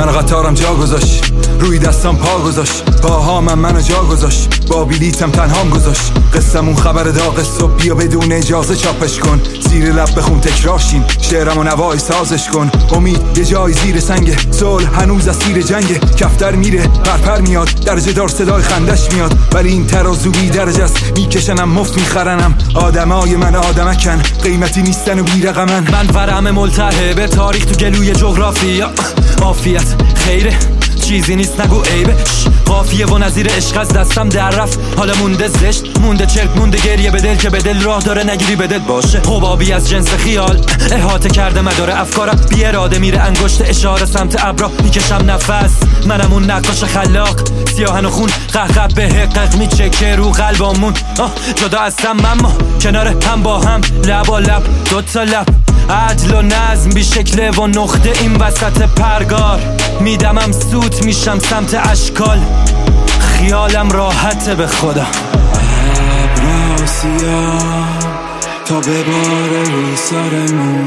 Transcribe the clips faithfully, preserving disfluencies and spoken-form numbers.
منو قطارم جا گذاشت، روی دستم پا گذاشت، باها من منو جا گذاشت، با بلیتم تنهام گذاشت. قصمون خبر داغ صبح، بیا بدون اجازه چاپش کن، زیر لب بخون تکرارشین، شعرم و نوای سازش کن. امید یه جای زیر سنگه، صلح هنوز اسیر جنگه، کفتر میره پرپر میاد، درجه دار صدای خندش میاد، ولی این ترازو بی درجه است، میکشنم مفت میخرنم. آدمای من آدمکن، قیمتی نیستن و بی رقمن. من ورم ملتهبه، تاریخ تو گلوی جغرافیا، عافیت خیره چیزی نیست نگو عیبه. قافیه و نظیر عشق از دستم در رفت، حالا مونده زشت، مونده چرک، مونده گریه به دل که به دل راه داره نگیری به دل باشه. حبابی از جنس خیال احاطه کرده مدار افکارم، بی اراده میره انگشت اشاره سمت ابرا، میکشم نفس منم اون نقاش خلاق، سیاهن و خون قهقه به حقق میچکه رو قلبامون. جدا هستم من ما کنار هم با هم، لبا لب دوتا لب، عدل و نظم بی شکله و نقطه این وسط پرگار. میدمم سوت میشم سمت اشکال، خیالم راحته به خدا. ابرا سیاه تا بباره روی سرمون،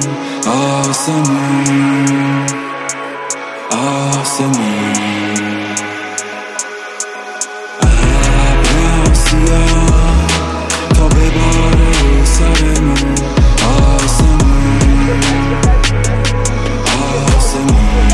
آسمون آسمون. ابرا سیاه تا بباره روی سرمون، آسمون آسمون.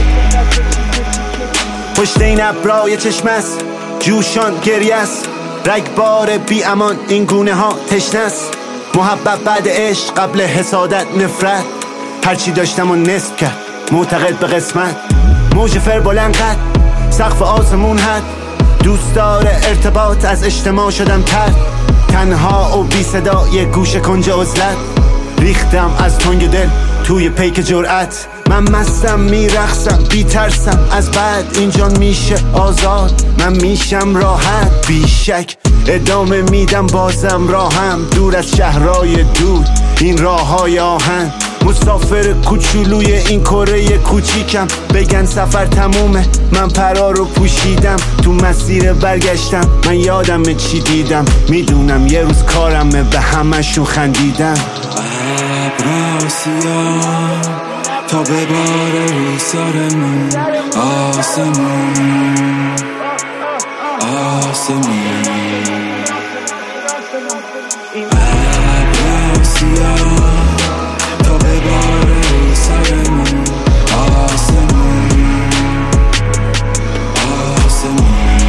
پشت این ابرا یه چشم است، جوشان گریه است، رگبار بی امان این گونه ها تشنه است. محبت بعد عشق، قبل حسادت نفرت، هرچی داشتم و نصف کرد معتقد به قسمت. موج فر بلند قد، سقف آسمون حد، دوست داره ارتباط، از اجتماع شدم تر، تنها و بی صدا یه گوشه کنج عزلت. ریختم از تنگ دل توی پیک جرأت، من مستم میرقصم بی ترسم از بعد، اینجا میشه آزاد، من میشم راحت بی شک. ادامه میدم بازم راهم، دور از شهرهای دور این راه های آهن. مسافر کوچولوی این کره کوچیکم، بگن سفر تمومه من پرا رو پوشیدم، تو مسیر برگشتم من یادم چی دیدم، میدونم یه روز کارمه به همشون خندیدم. ابرا سیاه تا بباره روی سرمون، آسمون آسمون. ابرا سیاه تا بباره روی سرمون، آسمون آسمون.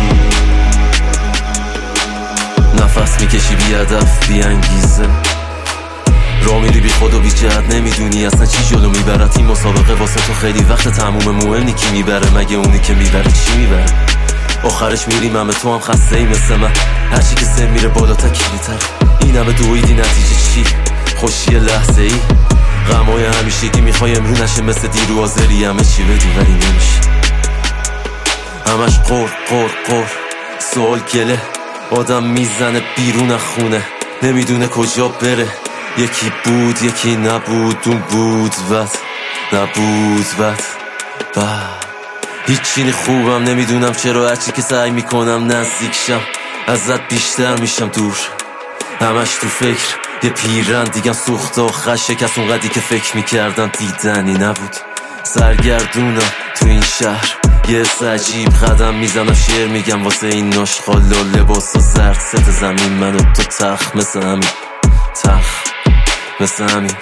نفس میکشی بی هدف بی انگیزه، را میری بی خود و بی جهت، نمیدونی اصلا چی جلو میبرد. این مسابقه واسه تو خیلی وقت تموم، مهم نی کی میبره، مگه اونی که میبره چی میبره. آخرش میریم همه تو هم خسته ای مثل من، هرچی که سن میره بالا تا کلیتر. این همه دویدی نتیجه چی؟ خوشی لحظه ای، غمای همیشگی میخوای امرو نشه مثل دیرو آزری، همه چی بدی ولی نمیشه. همش قر قر قر سوال گله، آدم میزنه بیرون خونه نمیدونه کجا بره. یکی بود یکی نبود، اون بود وقت نبود وقت با هیچی خوبم نمیدونم چرا، هرچی که سعی میکنم نزدیکشم ازت بیشتر میشم دور. همش تو فکر یه پیرن دیگم سوخت و خشه، کس اونقدی که فکر میکردم دیدنی نبود. سرگردونم تو این شهر یه حس عجیب، قدم میزنم شعر میگم واسه این نشخال و لباس و زرد ست زمین، منو تو تخ مثل همین تخ مثل همین.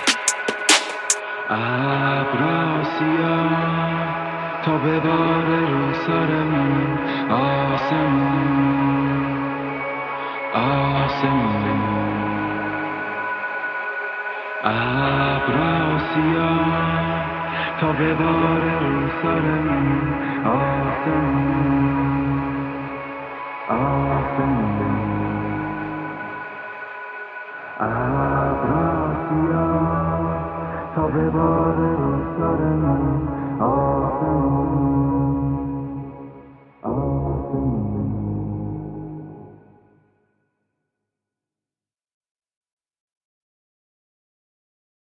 ابرا سیاه تا بباره رو سرمون، آسمون آسمون. ابرا سیاه تا بباره رو سرمون، آسمون